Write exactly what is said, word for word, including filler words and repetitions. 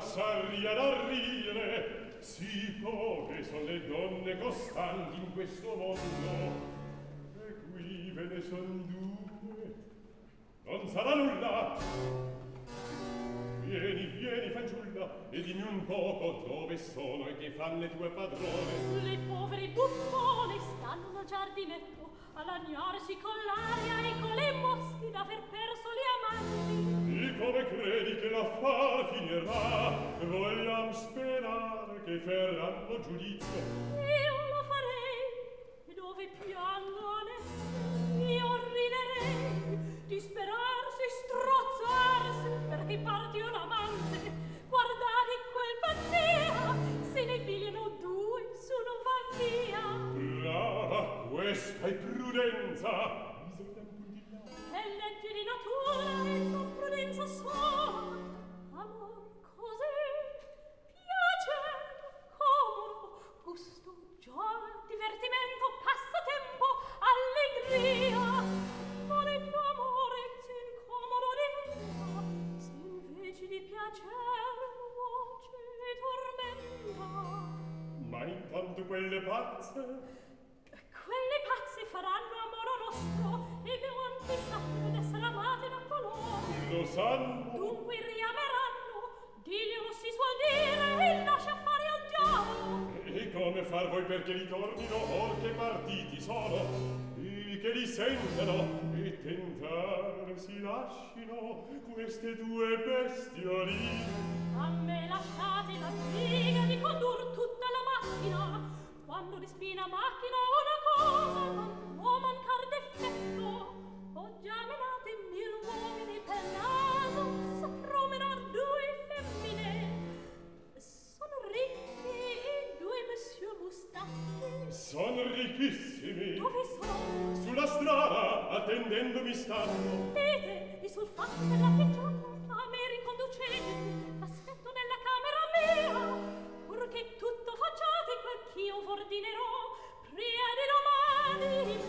s'arria da ridere, sì poche son le donne costanti in questo mondo, e qui ve ne son due, non sarà nulla. Vieni, vieni, fanciulla, e dimmi un poco dove sono e che fan le tue padrone. Le povere buffone stanno nel giardinetto a lagnarsi con l'aria e con le mosche d'aver perso gli amanti. E come credi che l'affare finirà? Vogliam sperare che faranno giudizio. Io lo farei, e dove piangono essi, io riderei, disperarsi, strozzarsi, perché parti un amante. Guardate quel pazzia, se ne pigliano due, su non va via. Brava, questa è prudenza. Bisogna pur di là. È legge di natura e non prudenza sola. Amor, cos'è? Piacere, comodo, gusto, gioia, divertimento, passatempo, allegria. Non è più amore, se incomodo diventa, se invece di piacere nuoce e tormenta. Ma intanto quelle pazze... Quelle pazze faranno amore nostro e bevanti sanno d'essere amate da coloro. Lo sanno. Dunque riameranno, diglielo si suol dire e lascia fare al diavolo. E come far voi perché ritornino or che partiti sono e che li sentano e tentare si lascino queste due bestioli. A me lasciate la briga di condur tutta la macchina. Quando di spina macchina una cosa non può mancar d'effetto. Ho già menate mille uomini per naso, saprò menar due femmine. Sono ricchi e due monsieur mustacchi. Son ricchissimi. Dove sono? Sulla strada attendendomi stanno. Vede, e sul fatto della pigione a me riconducete, aspetto nella camera mia, purché tutto facciate quel ch'io v'ordinerò, pria di domani